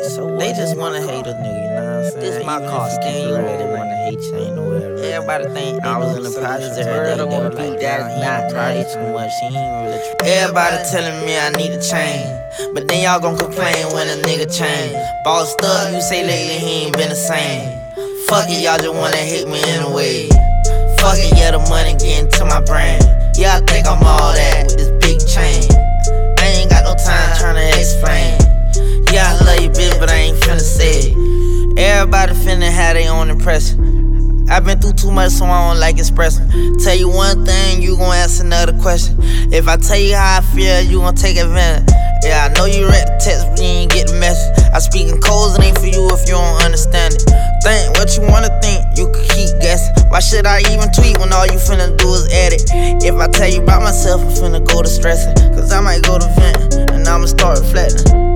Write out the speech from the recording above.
They just wanna hate a nigga, you know what I'm saying? This my Even car, if you skin, think you you ready really wanna hate you, ain't nowhere. Everybody think I was in the projects every day, they were like, that's he not probably nice. too much, he ain't really Everybody telling me I need to change, but then y'all gon' complain when a nigga change. Bossed up, you say lately he ain't been the same. Fuck it, y'all just wanna hit me anyway. Fuck it, yeah, the money getting to my brain. Yeah, I think I'm all that with this big chain. I ain't got no time tryna explain. Yeah, I love you, bitch, but I ain't finna say it. Everybody finna have their own impression. I've been through too much, so I don't like expressing. Tell you one thing, you gon' ask another question. If I tell you how I feel, you gon' take advantage. Yeah, I know you read the text, but you ain't get the message. I speak in codes, it ain't for you if you don't understand it. Think what you wanna think, you can keep guessing. Why should I even tweet when all you finna do is edit? If I tell you about myself, I'm finna go to stressing. Cause I might go to venting, and I'ma start reflecting.